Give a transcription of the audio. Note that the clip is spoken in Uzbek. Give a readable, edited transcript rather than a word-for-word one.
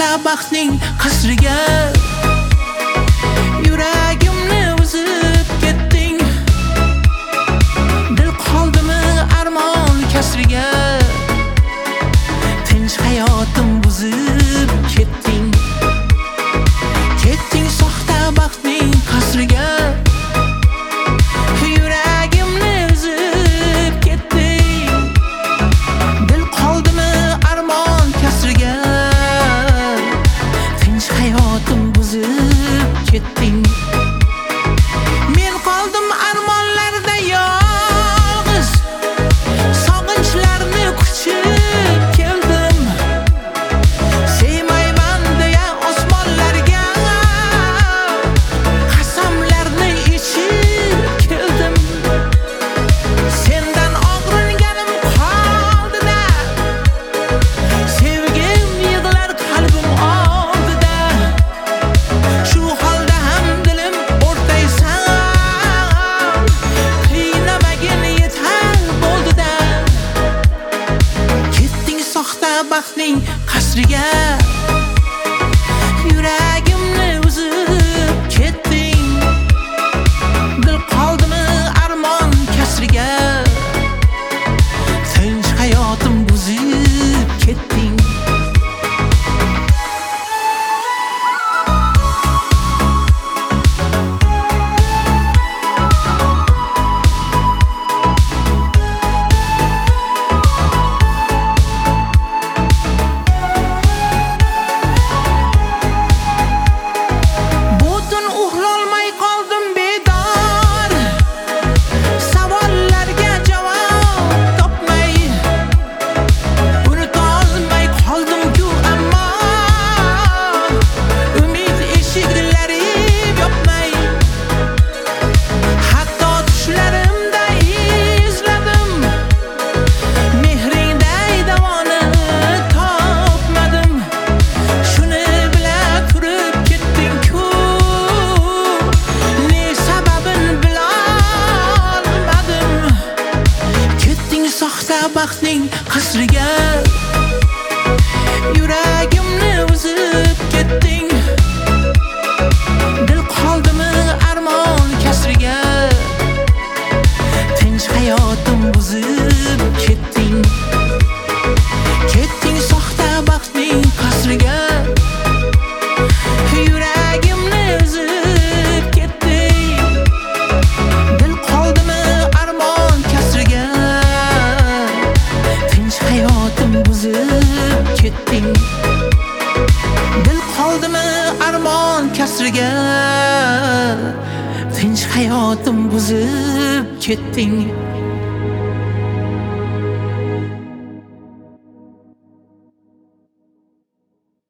baxtning qasriga yuragimni uzib ketding. Dil qoldimi armon kasriga, tinch hayotim buzib ketding. Ketding soxta baxtning qasriga, yuragimni uzib ketding. Dil qoldimi armon kasriga, tinch hayotim buzib ketding. Men qoldim armonlarda yolg'iz, sog'inchlarni quchib keldim. Sevmayman deya osmonlarga qasamlarni ichib keldim. Sendan og'ringanim qoldi-da, sevgim yig'lar qalbim oldida. Shu holda ham dilim o'rtaysan, qiynamagin yetar bo'ldi-da. Ketding soxta baxtning qasriga, yuragimni uzib ketding. Dil qoldimi armon kasriga, tinch hayotim buzib ketding. Butun uxlolmay qoldim bedor, savollarga javob topmay. Unutolmay qoldim-ku ammo, umid eshiklari yopmay. Hatto tushlarimda izladim, mehringday davoni topmadim. Shuni bila turib ketding-ku, ne sababin bilolmadim. Ketding soxta baxtning qasriga, yuragimni uzib ketding. Dil qoldimi armon kasriga, tinch hayotim buzib ketding. Ketding soxta baxtning qasriga, yuragimni uzib ketding. Dil qoldimi armon kasriga, tinch hayotim buzib ketding. Dil qoldimi armon kasriga, tinch hayotim buzib ketding.